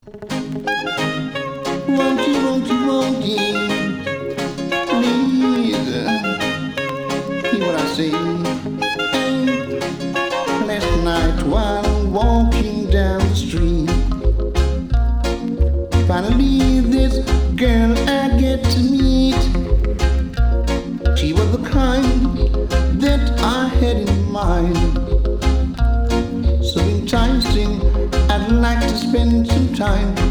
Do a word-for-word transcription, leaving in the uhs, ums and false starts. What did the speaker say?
Won't you, won't you, won't you, please hear what I say? Hey, last night while walking down the street, finally this girl I get to meet. She was the kind that I had in mind, so enticing I'd like to spend some time